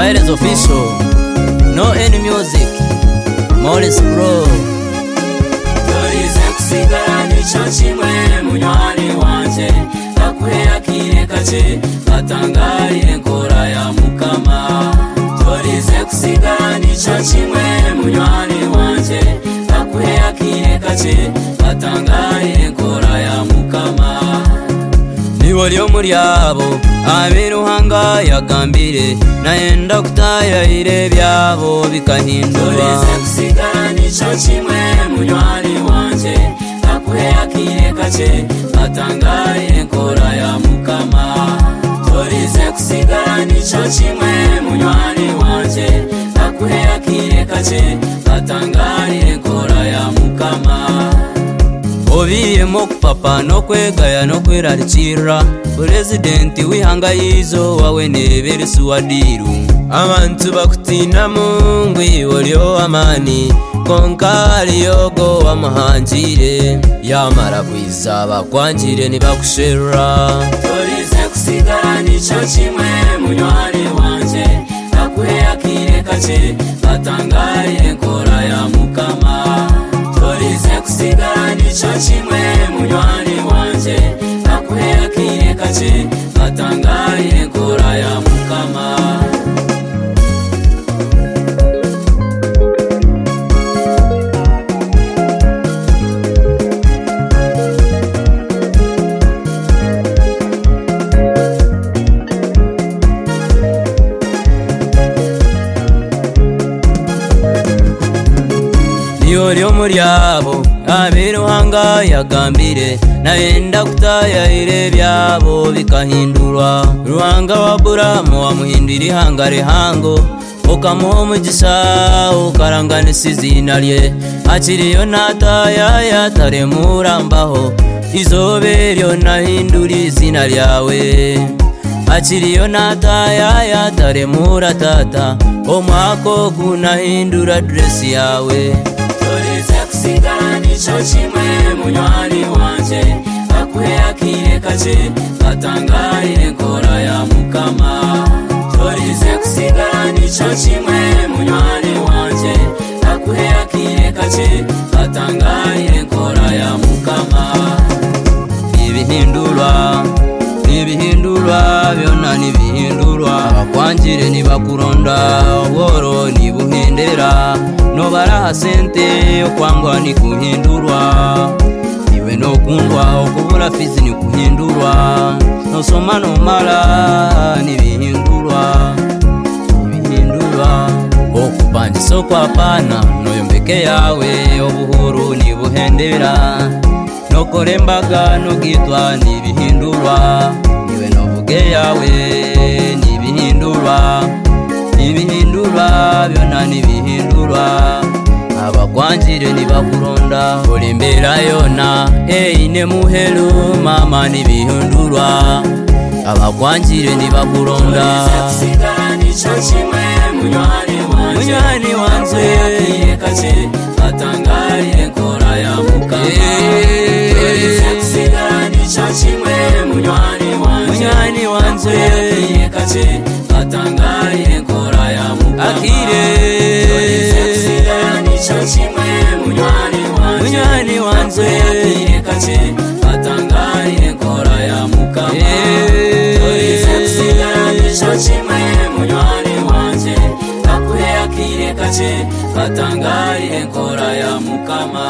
Styles official, no any music, Morris Bro. Torize kusigara nico kimwe munywani wanje, akuhera kire kace atangarire nkora ya mukama. Torize kusigara nico kimwe munywani wanje, akuhera kire kace atangarire nkora ya mukama. Niwolyo muri abo abiruhanga yagambire, nayenda kutayahire byabo bikahindura. Torize kusigara nico kimwe munywani wanje, akuhera kire kace atangarire nkora ya mukama. Torize kusigara nico kimwe munywani wanje, akuhera kire kace atangarire nkora ya mukama. Obiyemo kupapa no kwegaya no kwerarikira, Presidenti wihanga yizo wawe nebere suwadiru. Abantu bakutina mungwi olyo amani, konkali yogo wamuhanjire, yamara kwiza bakwanjire nibakushera. Torize kusigara nico kimwe munywani wanje, akuhera kire kace atangarire nkora ya mukama. Torize kusigara nico kimwe munywani wanje, akuhera kire kace atangarire nkora ya mukama. Niwolyo muri abo abiruhanga yagambire, nayenda kutayahire byabo bikahindurwa. Ruhanga wa Aburahamu wamuhindura ihanga rihango, ukamuha umugisha ukaranganisa izina rye. Akiriyo natayaya ataremurambaho, izobe ryo nahindura izina ryawe. Akiriyo natayaya ataremura tata, omwako gunahindura adresi yawe. Torize kusigara nico kimwe munywani wanje, akuhera kire kace atangarire nkora ya mukama. Torize kusigara nico kimwe munywani wanje, akuhera kire kace atangarire nkora ya mukama. Ibihindurwa byona nibihindurwa, abakwanjire nibakuronda, obworo nibuhendera, nobaraha sente okwangwa nikuhindurwa. Iwe nokundwa okubura fizi nikuhindurwa, nosoma nomala nibihindurwa. Okupanjisa okwapana noyombeke yawe, obuhuru nibuhendera, nokora embaga nogitwa nibihindurwa. Iwe novuge yawe nibihindurwa, byona nibihindurwa. Abakwanjire nibakuronda, olembera yona eine muhelu mama nibihindurwa. Abakwanjire nibakuronda. Torize kusigara nico kimwe munywani wanje, kire kace atangarire nkora ya mukama. Torize kusigara nico kimwe munywani wanje, kire kace atangarire nkora ya mukama. Torize kusigara nico kimwe munywani wanje, kire kace atangarire nkora ya mukama. Torize kusigara nico kimwe munywani wanje, akuhera kire kace atangarire nkora ya mukama.